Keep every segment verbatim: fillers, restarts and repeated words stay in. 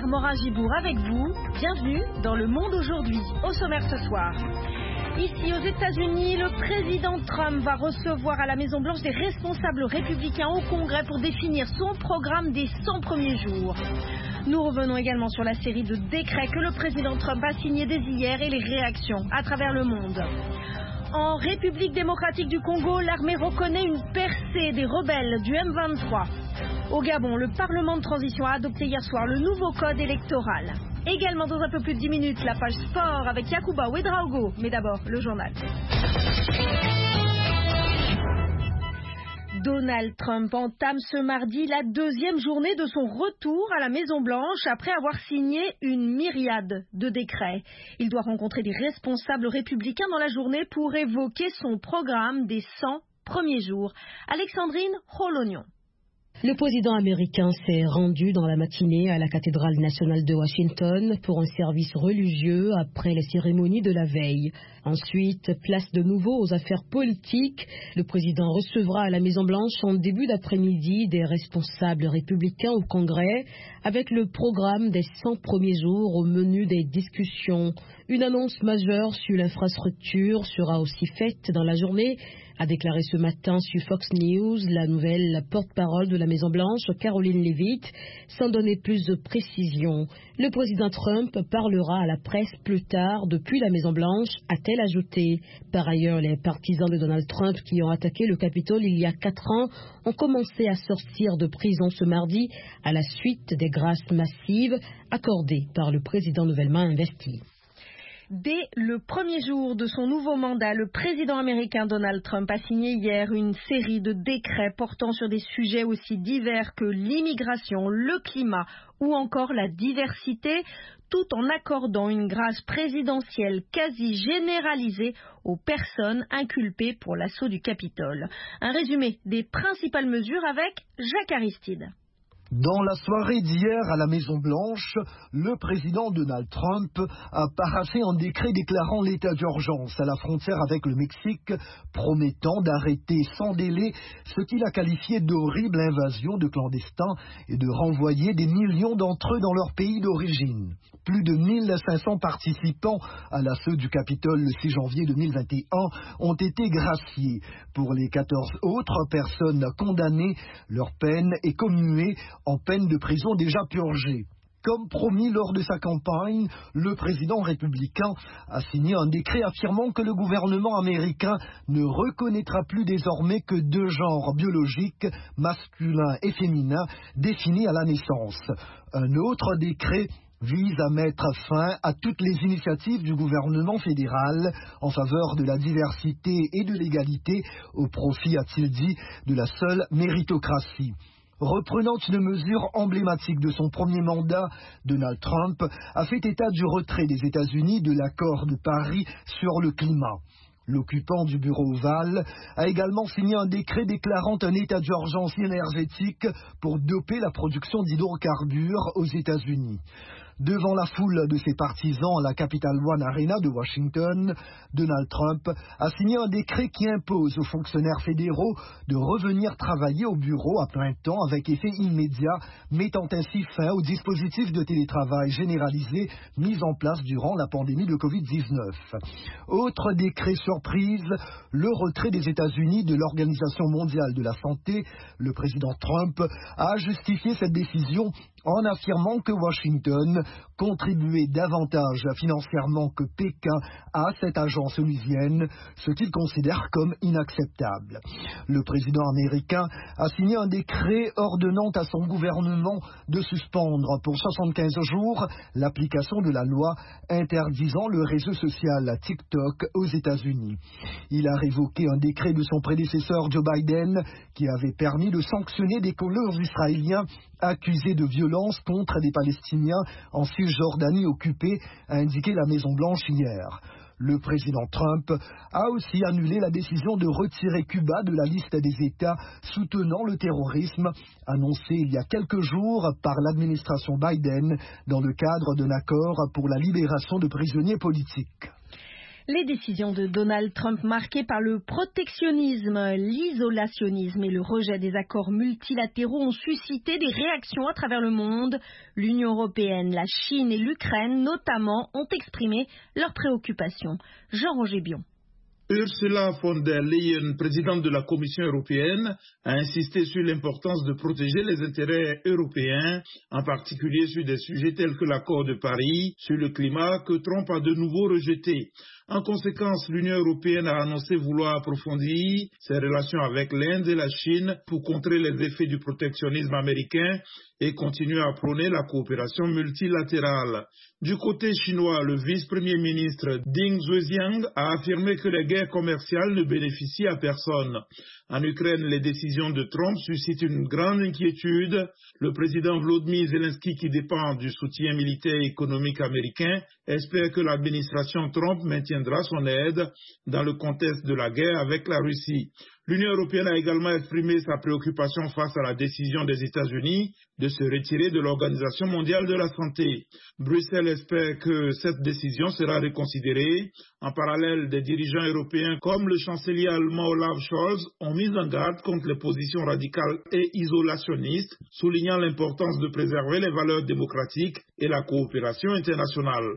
Morin-Gibour avec vous. Bienvenue dans Le Monde aujourd'hui. Au sommaire ce soir. Ici aux États-Unis, le président Trump va recevoir à la Maison-Blanche des responsables républicains au Congrès pour définir son programme des cent premiers jours. Nous revenons également sur la série de décrets que le président Trump a signés dès hier et les réactions à travers le monde. En République démocratique du Congo, l'armée reconnaît une percée des rebelles du M vingt-trois. Au Gabon, le Parlement de transition a adopté hier soir le nouveau code électoral. Également dans un peu plus de dix minutes, la page sport avec Yacouba Ouedraogo. Mais d'abord, le journal. Donald Trump entame ce mardi la deuxième journée de son retour à la Maison-Blanche après avoir signé une myriade de décrets. Il doit rencontrer des responsables républicains dans la journée pour évoquer son programme des cent premiers jours. Alexandrine Rolognon. Le président américain s'est rendu dans la matinée à la cathédrale nationale de Washington pour un service religieux après les cérémonies de la veille. Ensuite, place de nouveau aux affaires politiques. Le président recevra à la Maison-Blanche en début d'après-midi des responsables républicains au Congrès avec le programme des cent premiers jours au menu des discussions. Une annonce majeure sur l'infrastructure sera aussi faite dans la journée, a déclaré ce matin sur Fox News la nouvelle porte-parole de la Maison-Blanche, Caroline Leavitt, sans donner plus de précision. Le président Trump parlera à la presse plus tard depuis la Maison-Blanche, a-t-elle ajouté. Par ailleurs, les partisans de Donald Trump qui ont attaqué le Capitole il y a quatre ans ont commencé à sortir de prison ce mardi à la suite des grâces massives accordées par le président nouvellement investi. Dès le premier jour de son nouveau mandat, le président américain Donald Trump a signé hier une série de décrets portant sur des sujets aussi divers que l'immigration, le climat ou encore la diversité, tout en accordant une grâce présidentielle quasi généralisée aux personnes inculpées pour l'assaut du Capitole. Un résumé des principales mesures avec Jacques Aristide. Dans la soirée d'hier à la Maison-Blanche, le président Donald Trump a paraphé un décret déclarant l'état d'urgence à la frontière avec le Mexique, promettant d'arrêter sans délai ce qu'il a qualifié d'horrible invasion de clandestins et de renvoyer des millions d'entre eux dans leur pays d'origine. Plus de mille cinq cents participants à l'assaut du Capitole le six janvier deux mille vingt et un ont été graciés. Pour les quatorze autres personnes condamnées, leur peine est commuée en peine de prison déjà purgée. Comme promis lors de sa campagne, le président républicain a signé un décret affirmant que le gouvernement américain ne reconnaîtra plus désormais que deux genres biologiques, masculin et féminin, définis à la naissance. Un autre décret vise à mettre fin à toutes les initiatives du gouvernement fédéral en faveur de la diversité et de l'égalité au profit, a-t-il dit, de la seule méritocratie. Reprenant une mesure emblématique de son premier mandat, Donald Trump a fait état du retrait des États-Unis de l'accord de Paris sur le climat. L'occupant du bureau ovale a également signé un décret déclarant un état d'urgence énergétique pour doper la production d'hydrocarbures aux États-Unis. Devant la foule de ses partisans à la Capital One Arena de Washington, Donald Trump a signé un décret qui impose aux fonctionnaires fédéraux de revenir travailler au bureau à plein temps avec effet immédiat, mettant ainsi fin au dispositif de télétravail généralisé mis en place durant la pandémie de covid dix-neuf. Autre décret surprise, le retrait des États-Unis de l'Organisation mondiale de la santé. Le président Trump a justifié cette décision en affirmant que Washington contribuait davantage financièrement que Pékin à cette agence onusienne, ce qu'il considère comme inacceptable. Le président américain a signé un décret ordonnant à son gouvernement de suspendre pour soixante-quinze jours l'application de la loi interdisant le réseau social TikTok aux États-Unis. Il a révoqué un décret de son prédécesseur Joe Biden qui avait permis de sanctionner des colons israéliens accusés de violence contre des Palestiniens en Cisjordanie occupée, a indiqué la Maison-Blanche hier. Le président Trump a aussi annulé la décision de retirer Cuba de la liste des États soutenant le terrorisme, annoncée il y a quelques jours par l'administration Biden dans le cadre d'un accord pour la libération de prisonniers politiques. Les décisions de Donald Trump marquées par le protectionnisme, l'isolationnisme et le rejet des accords multilatéraux ont suscité des réactions à travers le monde. L'Union européenne, la Chine et l'Ukraine notamment ont exprimé leurs préoccupations. Jean-Roger Bion. Ursula von der Leyen, présidente de la Commission européenne, a insisté sur l'importance de protéger les intérêts européens, en particulier sur des sujets tels que l'accord de Paris sur le climat que Trump a de nouveau rejeté. En conséquence, l'Union européenne a annoncé vouloir approfondir ses relations avec l'Inde et la Chine pour contrer les effets du protectionnisme américain et continuer à prôner la coopération multilatérale. Du côté chinois, le vice-premier ministre Ding Xuexiang a affirmé que les guerres commerciales ne bénéficient à personne. En Ukraine, les décisions de Trump suscitent une grande inquiétude. Le président Volodymyr Zelensky, qui dépend du soutien militaire et économique américain, espère que l'administration Trump maintiendra son aide dans le contexte de la guerre avec la Russie. L'Union européenne a également exprimé sa préoccupation face à la décision des États-Unis de se retirer de l'Organisation mondiale de la santé. Bruxelles espère que cette décision sera reconsidérée. En parallèle, des dirigeants européens comme le chancelier allemand Olaf Scholz ont mis en garde contre les positions radicales et isolationnistes, soulignant l'importance de préserver les valeurs démocratiques et la coopération internationale.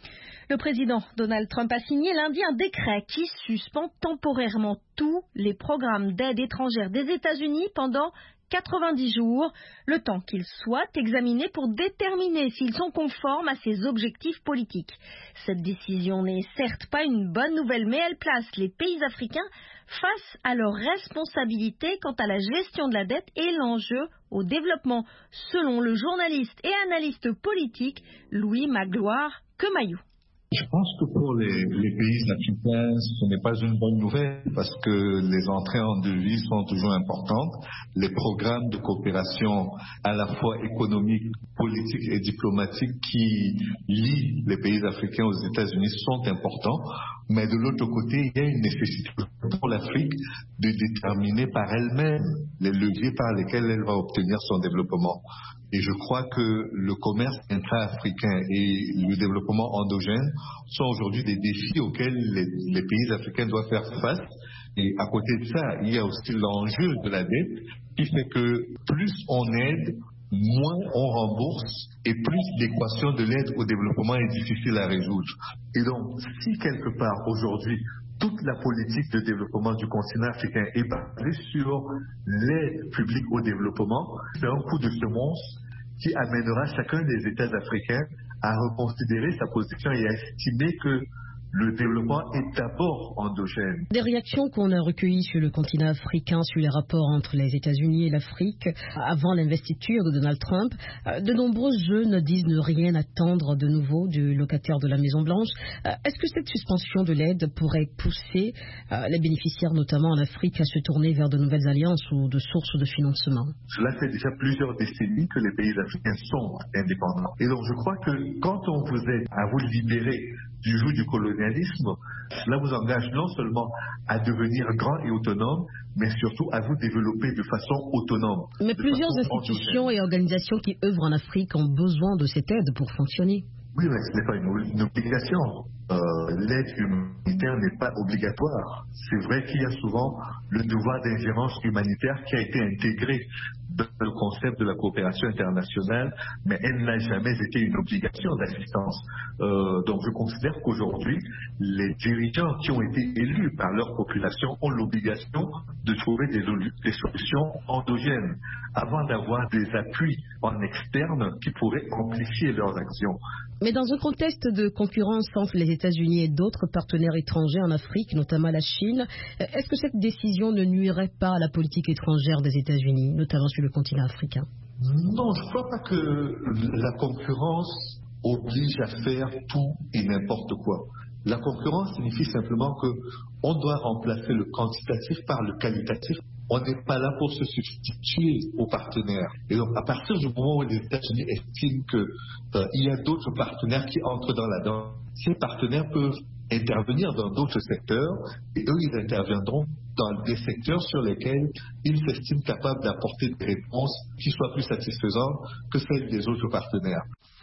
Le président Donald Trump a signé lundi un décret qui suspend temporairement tous les programmes d'aide étrangère des États-Unis pendant quatre-vingt-dix jours, le temps qu'ils soient examinés pour déterminer s'ils sont conformes à ses objectifs politiques. Cette décision n'est certes pas une bonne nouvelle, mais elle place les pays africains face à leurs responsabilités quant à la gestion de la dette et l'enjeu au développement, selon le journaliste et analyste politique Louis Magloire Kemayou. Je pense que pour les, les pays africains, ce n'est pas une bonne nouvelle parce que les entrées en devises sont toujours importantes. Les programmes de coopération à la fois économique, politique et diplomatique qui lient les pays africains aux États-Unis sont importants. Mais de l'autre côté, il y a une nécessité pour l'Afrique de déterminer par elle-même les leviers par lesquels elle va obtenir son développement. Et je crois que le commerce intra-africain et le développement endogène sont aujourd'hui des défis auxquels les, les pays africains doivent faire face. Et à côté de ça, il y a aussi l'enjeu de la dette qui fait que plus on aide, moins on rembourse et plus l'équation de l'aide au développement est difficile à résoudre. Et donc, si quelque part aujourd'hui, toute la politique de développement du continent africain est basée sur l'aide publique au développement, c'est un coup de semonce qui amènera chacun des États africains à reconsidérer sa position et à estimer que le développement est d'abord endogène. Des réactions qu'on a recueillies sur le continent africain, sur les rapports entre les États-Unis et l'Afrique, avant l'investiture de Donald Trump, de nombreux jeunes disent ne rien attendre de nouveau du locataire de la Maison-Blanche. Est-ce que cette suspension de l'aide pourrait pousser les bénéficiaires, notamment en Afrique, à se tourner vers de nouvelles alliances ou de sources de financement? Cela fait déjà plusieurs décennies que les pays africains sont indépendants. Et donc je crois que quand on vous aide à vous libérer du joug du colonialisme, cela vous engage non seulement à devenir grand et autonome, mais surtout à vous développer de façon autonome. Mais plusieurs institutions endogène. et organisations qui œuvrent en Afrique ont besoin de cette aide pour fonctionner. Oui, mais ce n'est pas une, une obligation. Euh, l'aide humanitaire n'est pas obligatoire. C'est vrai qu'il y a souvent le devoir d'ingérence humanitaire qui a été intégré dans le concept de la coopération internationale, mais elle n'a jamais été une obligation d'assistance. Euh, donc je considère qu'aujourd'hui, les dirigeants qui ont été élus par leur population ont l'obligation de trouver des, des solutions endogènes avant d'avoir des appuis en externe qui pourraient amplifier leurs actions. Mais dans un contexte de concurrence entre les États-Unis et d'autres partenaires étrangers en Afrique, notamment la Chine, est-ce que cette décision ne nuirait pas à la politique étrangère des États-Unis, notamment sur le continent africain? Non, je ne crois pas que la concurrence oblige à faire tout et n'importe quoi. La concurrence signifie simplement qu'on doit remplacer le quantitatif par le qualitatif. On n'est pas là pour se substituer aux partenaires. Et donc, à partir du moment où les États-Unis estiment qu'il euh, y a d'autres partenaires qui entrent dans la danse, ces partenaires peuvent intervenir dans d'autres secteurs et eux, ils interviendront dans des secteurs sur lesquels ils s'estiment capables d'apporter des réponses qui soient plus satisfaisantes que celles des autres partenaires.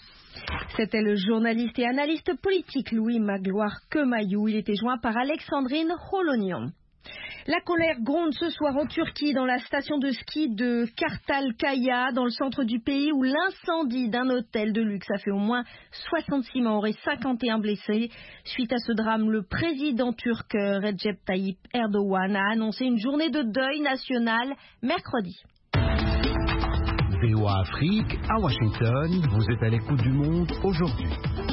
C'était le journaliste et analyste politique Louis Magloire Kemayou. Il était joint par Alexandrine Holonian. La colère gronde ce soir en Turquie dans la station de ski de Kartalkaya dans le centre du pays où l'incendie d'un hôtel de luxe a fait au moins soixante-six morts et cinquante et un blessés. Suite à ce drame, le président turc Recep Tayyip Erdogan a annoncé une journée de deuil national mercredi. V O A Afrique, à Washington, vous êtes à l'écoute du monde aujourd'hui.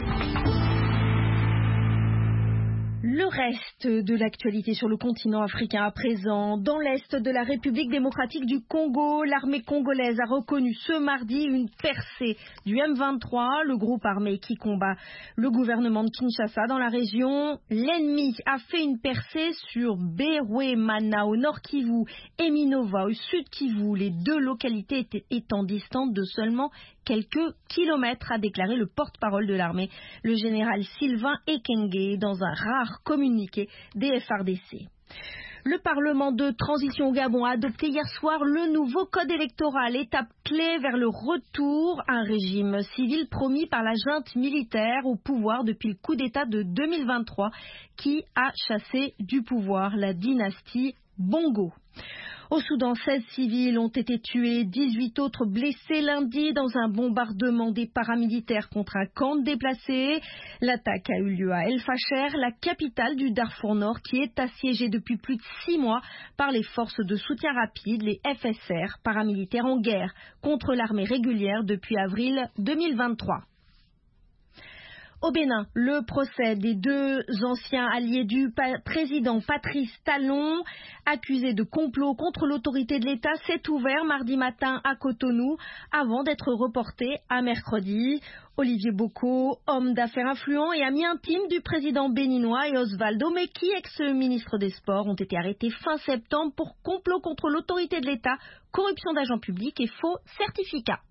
Le reste de l'actualité sur le continent africain à présent. Dans l'est de la République démocratique du Congo, l'armée congolaise a reconnu ce mardi une percée du M vingt-trois, le groupe armé qui combat le gouvernement de Kinshasa dans la région. L'ennemi a fait une percée sur Berwemana au nord Kivu et Minova au sud Kivu, les deux localités étant distantes de seulement quelques kilomètres, a déclaré le porte-parole de l'armée, le général Sylvain Ekenge, dans un rare communiqué des F R D C. Le Parlement de transition au Gabon a adopté hier soir le nouveau code électoral, étape clé vers le retour à un régime civil promis par la junte militaire au pouvoir depuis le coup d'État de deux mille vingt-trois qui a chassé du pouvoir la dynastie Bongo. Au Soudan, seize civils ont été tués, dix-huit autres blessés lundi dans un bombardement des paramilitaires contre un camp de déplacés. L'attaque a eu lieu à El Fasher, la capitale du Darfour Nord, qui est assiégée depuis plus de six mois par les forces de soutien rapide, les F S R, paramilitaires en guerre contre l'armée régulière depuis avril deux mille vingt-trois. Au Bénin, le procès des deux anciens alliés du pa- président Patrice Talon, accusés de complot contre l'autorité de l'État, s'est ouvert mardi matin à Cotonou avant d'être reporté à mercredi. Olivier Boko, homme d'affaires influent et ami intime du président béninois, et Osvaldo Meki, ex-ministre des Sports, ont été arrêtés fin septembre pour complot contre l'autorité de l'État, corruption d'agents publics et faux certificats.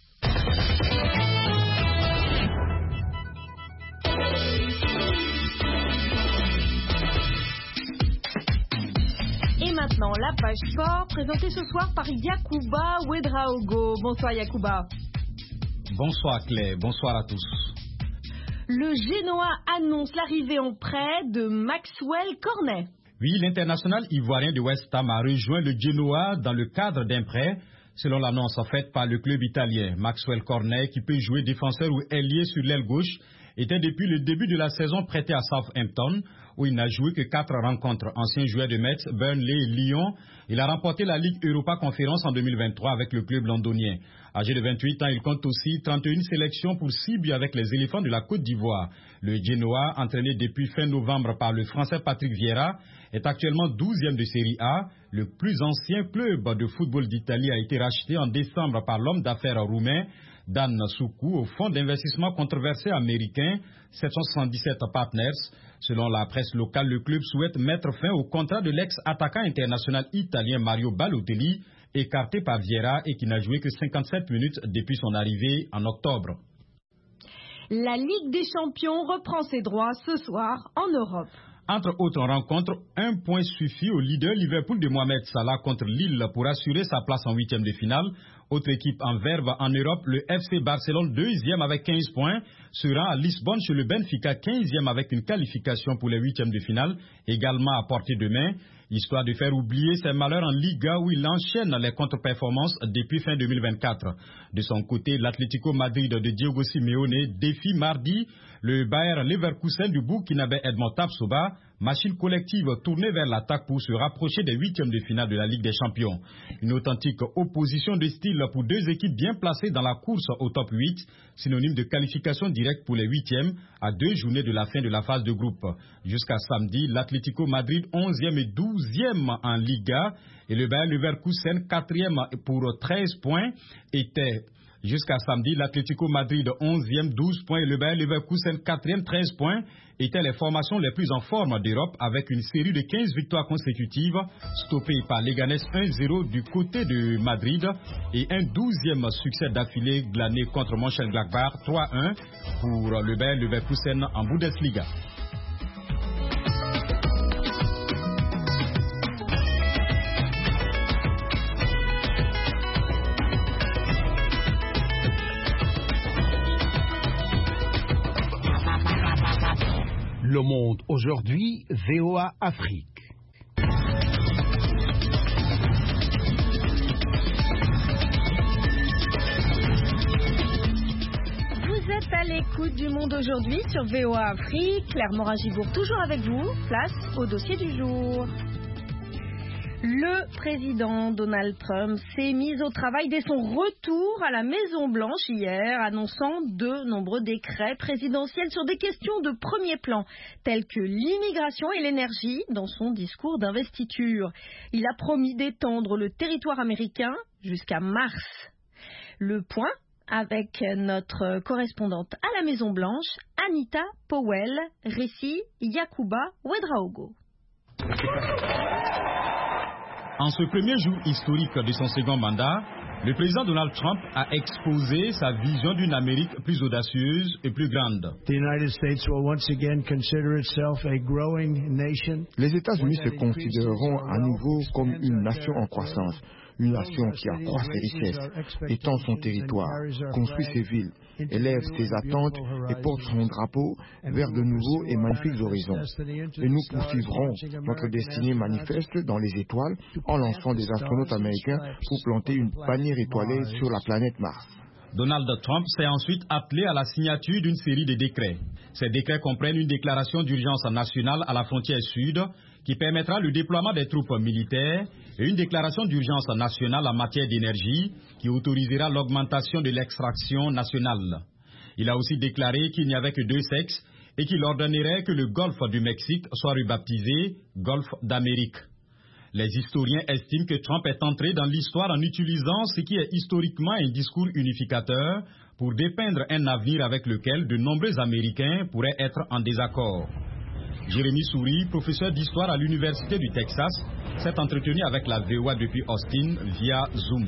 Et maintenant, la page sport, présentée ce soir par Yacouba Ouedraogo. Bonsoir Yacouba. Bonsoir Claire, bonsoir à tous. Le Genoa annonce l'arrivée en prêt de Maxwell Cornet. Oui, l'international ivoirien de West Ham a rejoint le Genoa dans le cadre d'un prêt, selon l'annonce faite par le club italien. Maxwell Cornet, qui peut jouer défenseur ou ailier sur l'aile gauche, était depuis le début de la saison prêté à Southampton, où il n'a joué que quatre rencontres. Ancien joueur de Metz, Burnley et Lyon, il a remporté la Ligue Europa Conférence en deux mille vingt-trois avec le club londonien. Âgé de vingt-huit ans, il compte aussi trente et une sélections pour six buts avec les éléphants de la Côte d'Ivoire. Le Genoa, entraîné depuis fin novembre par le Français Patrick Vieira, est actuellement douzième de Série A. Le plus ancien club de football d'Italie a été racheté en décembre par l'homme d'affaires roumain Dan Soukou au fonds d'investissement controversé américain sept cent soixante-dix-sept Partners. Selon la presse locale, le club souhaite mettre fin au contrat de l'ex-attaquant international italien Mario Balotelli, écarté par Vieira et qui n'a joué que cinquante-sept minutes depuis son arrivée en octobre. La Ligue des Champions reprend ses droits ce soir en Europe. Entre autres rencontres, un point suffit au leader Liverpool de Mohamed Salah contre Lille pour assurer sa place en huitième de finale. Autre équipe en verve en Europe, le F C Barcelone, deuxième avec quinze points, sera à Lisbonne chez le Benfica, quinzième avec une qualification pour les huitièmes de finale, également à portée de main, histoire de faire oublier ses malheurs en Liga où il enchaîne les contre-performances depuis fin deux mille vingt-quatre. De son côté, l'Atlético Madrid de Diego Simeone défie mardi le Bayer Leverkusen du Burkinabé Edmond Tapsoba, machine collective tournée vers l'attaque pour se rapprocher des huitièmes de finale de la Ligue des Champions. Une authentique opposition de style pour deux équipes bien placées dans la course au top huit, synonyme de qualification directe pour les huitièmes à deux journées de la fin de la phase de groupe. Jusqu'à samedi, l'Atlético Madrid onzième et douzième en Liga et le Bayer Leverkusen quatrième pour treize points était... Jusqu'à samedi, l'Atlético Madrid onzième, douze points et le Bayer Leverkusen quatrième, treize points étaient les formations les plus en forme d'Europe avec une série de quinze victoires consécutives stoppées par Leganés un zéro du côté de Madrid et un douzième succès d'affilée glané contre Mönchengladbach trois un pour le Bayer Leverkusen en Bundesliga. Le Monde aujourd'hui, V O A Afrique. Vous êtes à l'écoute du Monde aujourd'hui sur V O A Afrique. Claire Morin-Gibourg toujours avec vous. Place au dossier du jour. Le président Donald Trump s'est mis au travail dès son retour à la Maison-Blanche hier, annonçant de nombreux décrets présidentiels sur des questions de premier plan, telles que l'immigration et l'énergie, dans son discours d'investiture. Il a promis d'étendre le territoire américain jusqu'à mars. Le point avec notre correspondante à la Maison-Blanche, Anita Powell, récit Yakuba Ouedraogo. En ce premier jour historique de son second mandat, le président Donald Trump a exposé sa vision d'une Amérique plus audacieuse et plus grande. Les États-Unis se considéreront à nouveau comme une nation en croissance, une nation qui accroît ses richesses, étend son territoire, construit ses villes, élève ses attentes et porte son drapeau vers de nouveaux et magnifiques horizons. Et nous poursuivrons notre destinée manifeste dans les étoiles en lançant des astronautes américains pour planter une bannière étoilée sur la planète Mars. Donald Trump s'est ensuite appelé à la signature d'une série de décrets. Ces décrets comprennent une déclaration d'urgence nationale à la frontière sud qui permettra le déploiement des troupes militaires et une déclaration d'urgence nationale en matière d'énergie qui autorisera l'augmentation de l'extraction nationale. Il a aussi déclaré qu'il n'y avait que deux sexes et qu'il ordonnerait que le golfe du Mexique soit rebaptisé Golfe d'Amérique. Les historiens estiment que Trump est entré dans l'histoire en utilisant ce qui est historiquement un discours unificateur pour dépeindre un avenir avec lequel de nombreux Américains pourraient être en désaccord. Jérémy Souris, professeur d'histoire à l'Université du Texas, s'est entretenu avec la V O A depuis Austin via Zoom.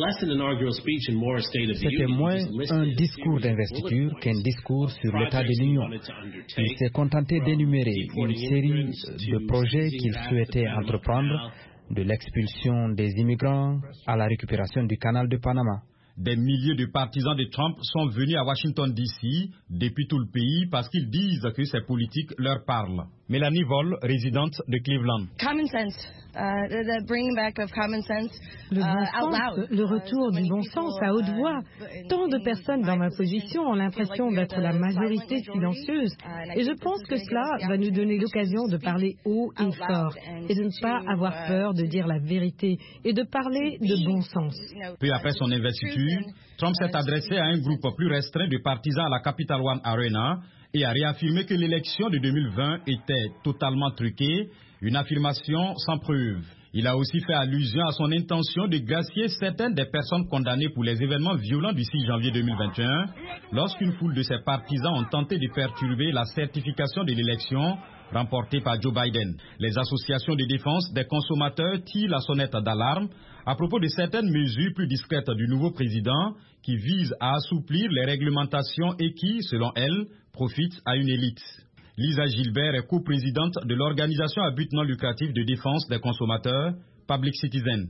C'était moins un discours d'investiture qu'un discours sur l'état de l'Union. Il s'est contenté d'énumérer une série de projets qu'il souhaitait entreprendre, de l'expulsion des immigrants à la récupération du canal de Panama. Des milliers de partisans de Trump sont venus à Washington D C depuis tout le pays parce qu'ils disent que ces politiques leur parlent. Mélanie Voll, résidente de Cleveland. Common sense, uh, the bringing back of common sense, le bon sens, le retour du bon sens à haute voix. Tant de personnes dans ma position ont l'impression d'être la majorité silencieuse et je pense que cela va nous donner l'occasion de parler haut et fort et de ne pas avoir peur de dire la vérité et de parler de bon sens. Peu après son investiture, Trump s'est adressé à un groupe plus restreint de partisans à la Capital One Arena et a réaffirmé que l'élection de deux mille vingt était totalement truquée, une affirmation sans preuve. Il a aussi fait allusion à son intention de gracier certaines des personnes condamnées pour les événements violents du six janvier deux mille vingt et un, lorsqu'une foule de ses partisans ont tenté de perturber la certification de l'élection remportée par Joe Biden. Les associations de défense des consommateurs tirent la sonnette d'alarme à propos de certaines mesures plus discrètes du nouveau président qui visent à assouplir les réglementations et qui, selon elles, profitent à une élite. Lisa Gilbert est coprésidente de l'organisation à but non lucratif de défense des consommateurs, Public Citizen.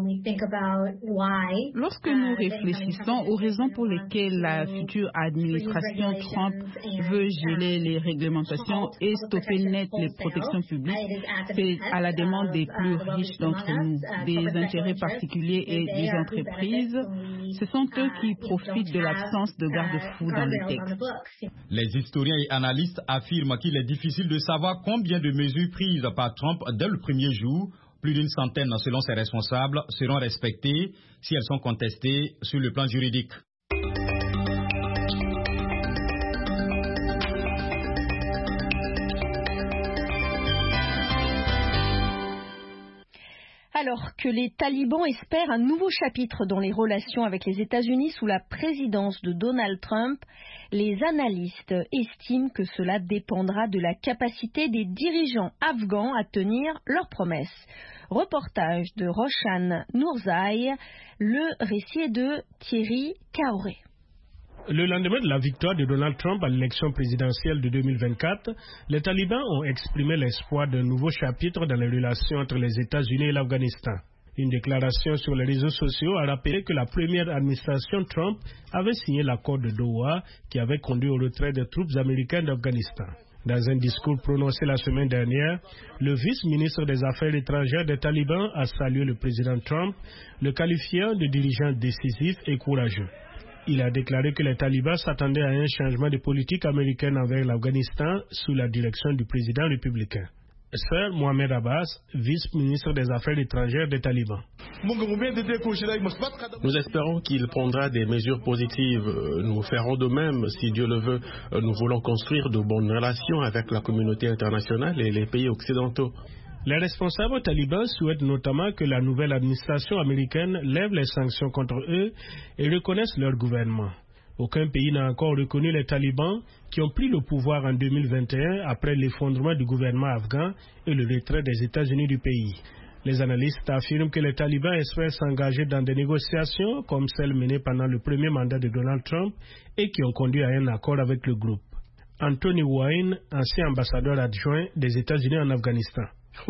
Lorsque nous réfléchissons aux raisons pour lesquelles la future administration Trump veut geler les réglementations et stopper net les protections publiques, c'est à la demande des plus riches d'entre nous, des intérêts particuliers et des entreprises. Ce sont eux qui profitent de l'absence de garde-fous dans le texte. Les historiens et analystes affirment qu'il est difficile de savoir combien de mesures prises par Trump dès le premier jour, plus d'une centaine selon ses responsables, seront respectées si elles sont contestées sur le plan juridique. Alors que les talibans espèrent un nouveau chapitre dans les relations avec les États-Unis sous la présidence de Donald Trump, les analystes estiment que cela dépendra de la capacité des dirigeants afghans à tenir leurs promesses. Reportage de Roshan Nourzaï, le récit est de Thierry Kaoré. Le lendemain de la victoire de Donald Trump à l'élection présidentielle de deux mille vingt-quatre, les talibans ont exprimé l'espoir d'un nouveau chapitre dans les relations entre les États-Unis et l'Afghanistan. Une déclaration sur les réseaux sociaux a rappelé que la première administration Trump avait signé l'accord de Doha qui avait conduit au retrait des troupes américaines d'Afghanistan. Dans un discours prononcé la semaine dernière, le vice-ministre des Affaires étrangères des talibans a salué le président Trump, le qualifiant de dirigeant décisif et courageux. Il a déclaré que les talibans s'attendaient à un changement de politique américaine envers l'Afghanistan sous la direction du président républicain. Sir Mohamed Abbas, vice-ministre des Affaires étrangères des talibans. Nous espérons qu'il prendra des mesures positives. Nous ferons de même, si Dieu le veut. Nous voulons construire de bonnes relations avec la communauté internationale et les pays occidentaux. Les responsables talibans souhaitent notamment que la nouvelle administration américaine lève les sanctions contre eux et reconnaisse leur gouvernement. Aucun pays n'a encore reconnu les talibans qui ont pris le pouvoir en deux mille vingt et un après l'effondrement du gouvernement afghan et le retrait des États-Unis du pays. Les analystes affirment que les talibans espèrent s'engager dans des négociations comme celles menées pendant le premier mandat de Donald Trump et qui ont conduit à un accord avec le groupe. Anthony Wine, ancien ambassadeur adjoint des États-Unis en Afghanistan.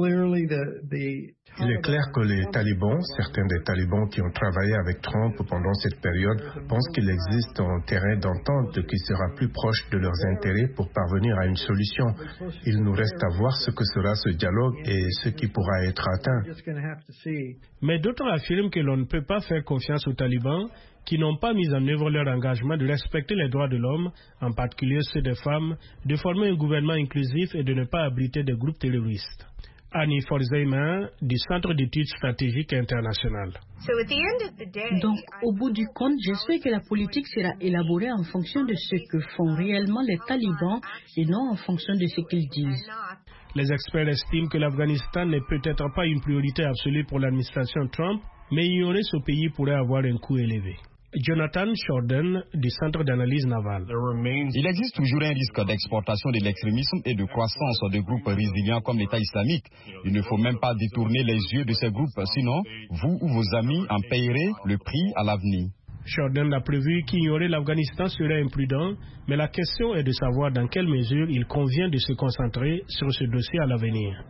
Il est clair que les talibans, certains des talibans qui ont travaillé avec Trump pendant cette période, pensent qu'il existe un terrain d'entente qui sera plus proche de leurs intérêts pour parvenir à une solution. Il nous reste à voir ce que sera ce dialogue et ce qui pourra être atteint. Mais d'autres affirment que l'on ne peut pas faire confiance aux talibans qui n'ont pas mis en œuvre leur engagement de respecter les droits de l'homme, en particulier ceux des femmes, de former un gouvernement inclusif et de ne pas abriter des groupes terroristes. Annie Forzeimer, du Centre d'études stratégiques internationales. Donc, au bout du compte, j'espère que la politique sera élaborée en fonction de ce que font réellement les talibans et non en fonction de ce qu'ils disent. Les experts estiment que l'Afghanistan n'est peut-être pas une priorité absolue pour l'administration Trump, mais ignorer ce pays pourrait avoir un coût élevé. Jonathan Shorden, du Centre d'analyse navale. Il existe toujours un risque d'exportation de l'extrémisme et de croissance de groupes résilients comme l'État islamique. Il ne faut même pas détourner les yeux de ces groupes, sinon vous ou vos amis en payerez le prix à l'avenir. Shorden a prévu qu'ignorer l'Afghanistan serait imprudent, mais la question est de savoir dans quelle mesure il convient de se concentrer sur ce dossier à l'avenir.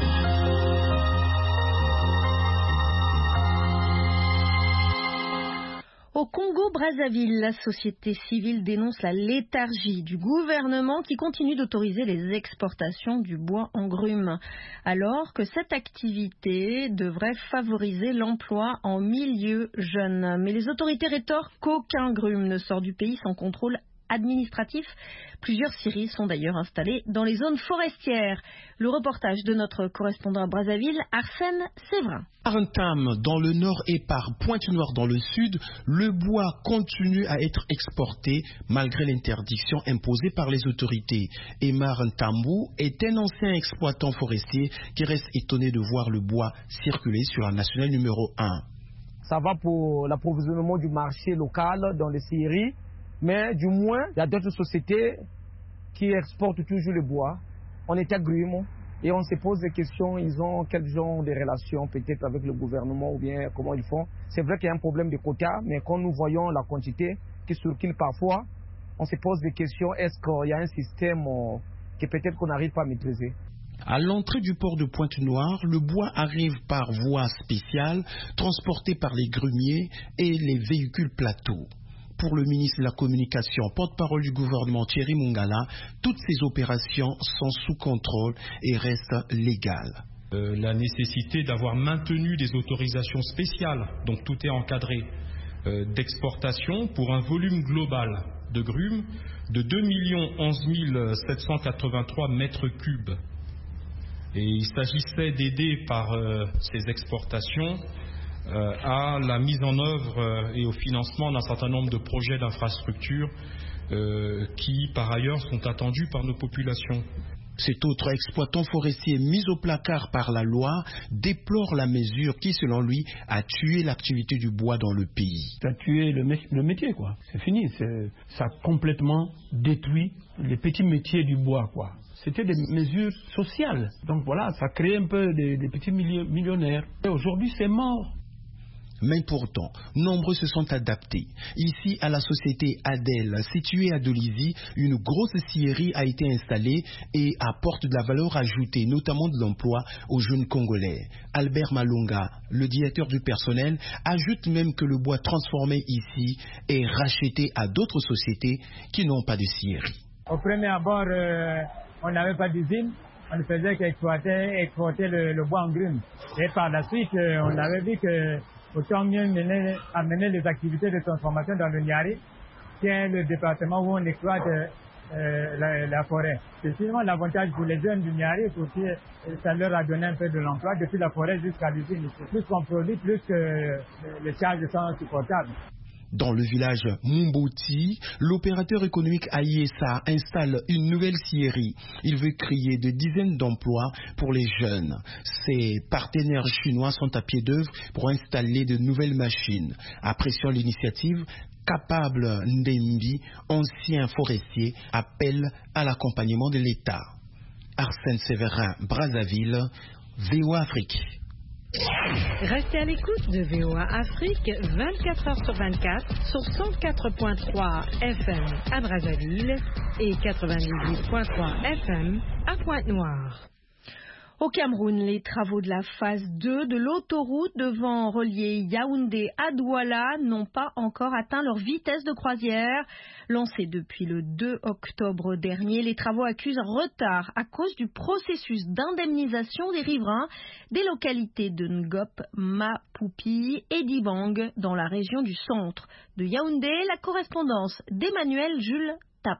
Au Congo-Brazzaville, la société civile dénonce la léthargie du gouvernement qui continue d'autoriser les exportations du bois en grumes, alors que cette activité devrait favoriser l'emploi en milieu jeune. Mais les autorités rétorquent qu'aucun grume ne sort du pays sans contrôle administratif. Plusieurs scieries sont d'ailleurs installées dans les zones forestières. Le reportage de notre correspondant à Brazzaville, Arsène Séverin. Par un tam dans le nord et par Pointe-Noire dans le sud, le bois continue à être exporté malgré l'interdiction imposée par les autorités. Emar Ntambou est un ancien exploitant forestier qui reste étonné de voir le bois circuler sur la nationale numéro un. Ça va pour l'approvisionnement du marché local dans les scieries. Mais du moins, il y a d'autres sociétés qui exportent toujours le bois. On est agrumes et on se pose des questions. Ils ont quel genre de relations peut-être avec le gouvernement ou bien comment ils font. C'est vrai qu'il y a un problème de quota, mais quand nous voyons la quantité qui circule parfois, on se pose des questions. Est-ce qu'il y a un système que peut-être qu'on n'arrive pas à maîtriser? À l'entrée du port de Pointe-Noire, le bois arrive par voie spéciale, transporté par les grumiers et les véhicules plateaux. Pour le ministre de la Communication, porte-parole du gouvernement Thierry Mongala, toutes ces opérations sont sous contrôle et restent légales. Euh, la nécessité d'avoir maintenu des autorisations spéciales, donc tout est encadré, euh, d'exportation pour un volume global de grumes de deux millions onze mille sept cent quatre-vingt-trois mètres cubes. Et il s'agissait d'aider par euh, ces exportations Euh, à la mise en œuvre euh, et au financement d'un certain nombre de projets d'infrastructures euh, qui, par ailleurs, sont attendus par nos populations. Cet autre exploitant forestier mis au placard par la loi déplore la mesure qui, selon lui, a tué l'activité du bois dans le pays. Ça a tué le, le métier, quoi. C'est fini. Ça a complètement détruit les petits métiers du bois, quoi. C'était des mesures sociales. Donc voilà, ça crée un peu des, des petits millionnaires. Et aujourd'hui, c'est mort. Mais pourtant, nombreux se sont adaptés. Ici, à la société Adel, située à Dolisie, une grosse scierie a été installée et apporte de la valeur ajoutée, notamment de l'emploi aux jeunes Congolais. Albert Malonga, le directeur du personnel, ajoute même que le bois transformé ici est racheté à d'autres sociétés qui n'ont pas de scierie. Au premier abord, euh, on n'avait pas d'usine, on ne faisait qu'exploiter exporter le, le bois en grume. Et par la suite, on avait vu que autant mieux mener, amener les activités de transformation dans le Niari, qui est le département où on exploite euh, la, la forêt. C'est finalement l'avantage pour les jeunes du Niari, pour qui ça leur a donné un peu de l'emploi depuis la forêt jusqu'à l'usine. Plus qu'on produit, plus que les charges sont supportables. Dans le village Mumboti, l'opérateur économique A I S A installe une nouvelle scierie. Il veut créer des dizaines d'emplois pour les jeunes. Ses partenaires chinois sont à pied d'œuvre pour installer de nouvelles machines. Appréciant l'initiative, Capable Ndembi, ancien forestier, appelle à l'accompagnement de l'État. Arsène Séverin, Brazzaville, V O A Afrique. Restez à l'écoute de V O A Afrique vingt-quatre heures sur vingt-quatre sur cent quatre virgule trois F M à Brazzaville et quatre-vingt-dix-huit virgule trois F M à Pointe-Noire. Au Cameroun, les travaux de la phase deux de l'autoroute devant relier Yaoundé à Douala n'ont pas encore atteint leur vitesse de croisière. Lancés depuis le deux octobre dernier, les travaux accusent un retard à cause du processus d'indemnisation des riverains des localités de Ngop, Mapoupi et Dibang dans la région du centre. De Yaoundé, la correspondance d'Emmanuel Jules Tape.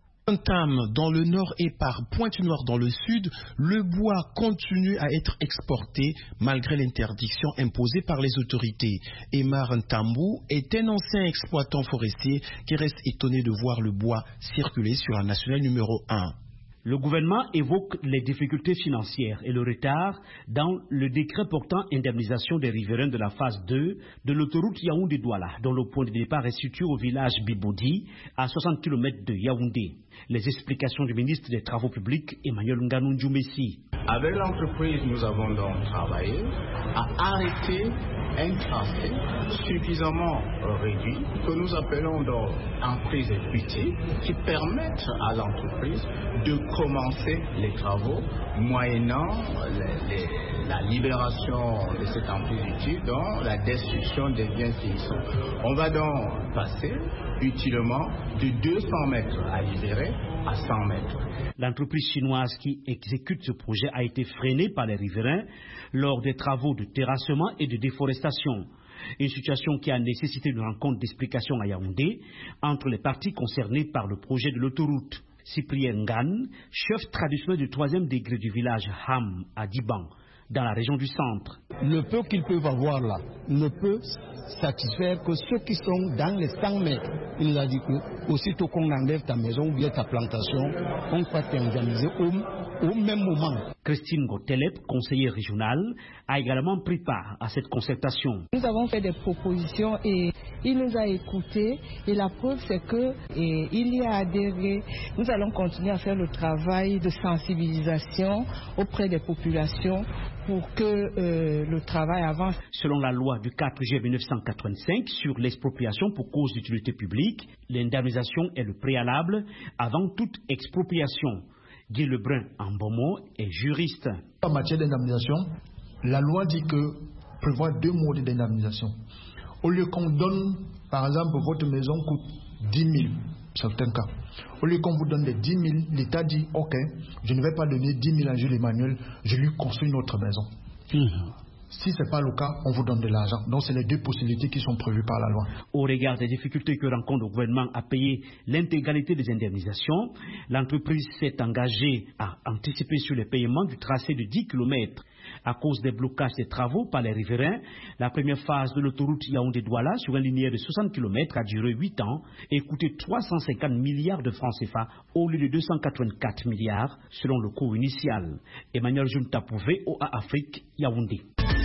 Tam dans le nord et par Pointe-Noire dans le sud, le bois continue à être exporté malgré l'interdiction imposée par les autorités. Emar Ntambou est un ancien exploitant forestier qui reste étonné de voir le bois circuler sur la nationale numéro un. Le gouvernement évoque les difficultés financières et le retard dans le décret portant indemnisation des riverains de la phase deux de l'autoroute Yaoundé-Douala, dont le point de départ est situé au village Bibodi, à soixante kilomètres de Yaoundé. Les explications du ministre des Travaux publics, Emmanuel Nganou-Djoumessi. Avec l'entreprise, nous avons donc travaillé à arrêter un tracé suffisamment réduit que nous appelons donc emprise equity qui permettent à l'entreprise de commencer les travaux moyennant les, les, la libération de cette emprise utile dans la destruction des biens finissants. On va donc passer utilement de deux cents mètres à libérer à cent mètres. L'entreprise chinoise qui exécute ce projet a été freinée par les riverains lors des travaux de terrassement et de déforestation. Une situation qui a nécessité une rencontre d'explication à Yaoundé entre les parties concernées par le projet de l'autoroute. Cyprien Ngan, chef traditionnel du troisième degré du village Ham à Dibang, dans la région du centre. Le peu qu'ils peuvent avoir là ne peut satisfaire que ceux qui sont dans les cent mètres. Il nous a dit que aussitôt qu'on enlève ta maison ou bien ta plantation, on va t'indemniser au, au même moment. Christine Gotelep, conseillère régionale, a également pris part à cette concertation. Nous avons fait des propositions et il nous a écoutés et la preuve c'est que et il y a adhéré. Nous allons continuer à faire le travail de sensibilisation auprès des populations pour que euh, le travail avance. Selon la loi du quatre juillet mille neuf cent quatre-vingt-cinq sur l'expropriation pour cause d'utilité publique, l'indemnisation est le préalable avant toute expropriation. Guy Lebrun, en bon mot, est juriste. En matière d'indemnisation, la loi dit que prévoit deux modes d'indemnisation. Au lieu qu'on donne, par exemple, votre maison coûte dix mille, certains cas. Au lieu qu'on vous donne les dix mille, l'État dit ok, je ne vais pas donner dix mille à Jules Emmanuel, je lui construis une autre maison. Mmh. Si ce n'est pas le cas, on vous donne de l'argent. Donc, c'est les deux possibilités qui sont prévues par la loi. Au regard des difficultés que rencontre le gouvernement à payer l'intégralité des indemnisations, l'entreprise s'est engagée à anticiper sur les paiements du tracé de dix kilomètres. À cause des blocages des travaux par les riverains, la première phase de l'autoroute Yaoundé-Douala sur un linéaire de soixante kilomètres a duré huit ans et coûté trois cent cinquante milliards de francs C F A au lieu de deux cent quatre-vingt-quatre milliards selon le coût initial. Emmanuel Junta pour V O A Afrique, Yaoundé.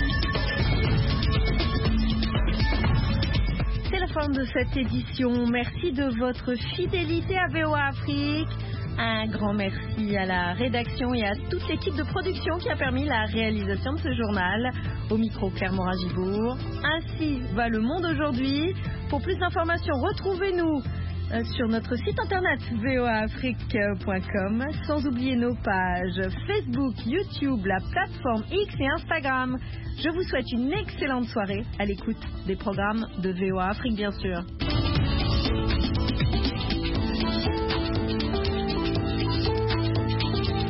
C'est la fin de cette édition. Merci de votre fidélité à V O A Afrique. Un grand merci à la rédaction et à toute l'équipe de production qui a permis la réalisation de ce journal. Au micro, Claire Morin-Gibourg. Ainsi va le monde aujourd'hui. Pour plus d'informations, retrouvez-nous sur notre site internet v o a afrique point com, sans oublier nos pages Facebook, YouTube, la plateforme X et Instagram. Je vous souhaite une excellente soirée à l'écoute des programmes de V O A Afrique, bien sûr.